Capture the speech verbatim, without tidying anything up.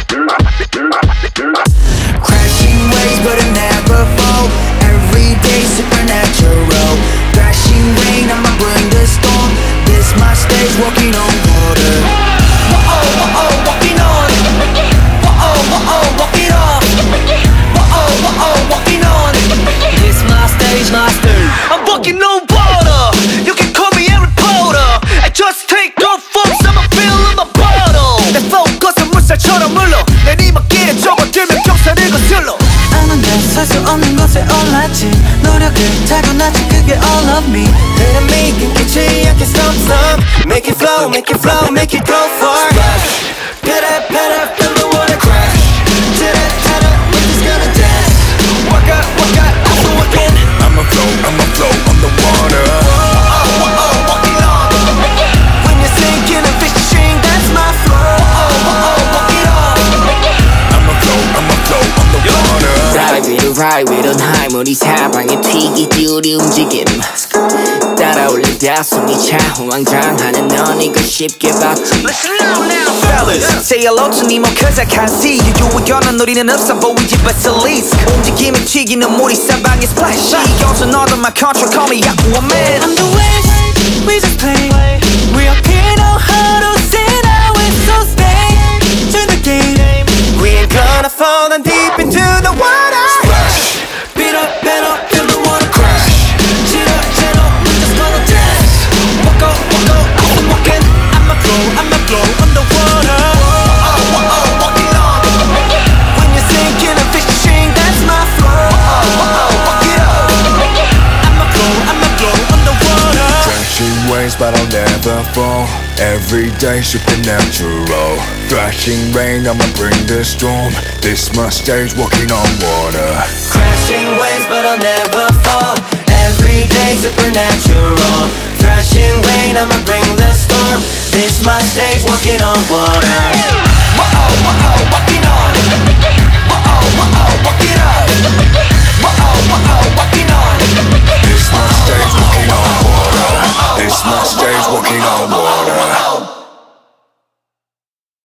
Crashing waves but I never fall. Every day supernatural. Thrashing rain, I'ma bring the storm. This my stage, walking on water. Whoa, whoa, walking on. Whoa, whoa, walking off. Whoa, whoa, walking on. This my stage, my stage. I'm walking on water. You can call me Harry Potter. I just take off forms, I'ma fill in my bottle. 내 focus은 물살처럼 흘러. 내리막길에 접어들면 경사를 거슬러. 아는 살 수 없는 것에 올랐지. 노력을 타고났지, 그게 all of me. Enemy 끊기지 않게 stop stop. Make it flow, make it flow, make it go far. Splash, pitter pitter, feel the water crash. Titter titter, we're just gonna dance. Walk out, walk out, also walking. I'ma flow, I'ma flow on the water. Oh, oh, oh, walking on. When you're sinking and fishing, that's my flow. Oh, oh, oh, walking on. I'ma flow, I'ma flow on the water. Ride with a ride with a high. 우리 사방에 튀기지 우리 움직임. 따라올리다 숨이 차 호황장하는 넌 이거 쉽게 봤지. Listen now, now, fellas. Say hello to me, more cause I can't see you. 유의견은 우리는 없어 보이지, but it's least. 움직임이 튀기는 물이 사방에 splash. 이것은 all of my control, call me Aquaman. I'm the waves, we just play. We up here know how to sit out with so stay to the game. We ain't gonna fall down deep into the water. Splash, beat up, beat up, feel the water crash. Shit up, shit up, we're just gonna dance. Walk out, walk out, I'm walking. I'ma flow, I'ma flow on the water. Oh, oh, oh, walking on. When you're sinking and fishing, that's my flow. Oh, oh, walk it up. I'ma flow, I'ma flow on the water. Crashing waves but I'll never fall. Every day supernatural. Thrashing rain, I'ma bring the storm. This my stage, walking on water. Crashing waves but I'll never fall. Every day supernatural. Thrashing rain, I'ma bring the storm. This my stage, walking on water.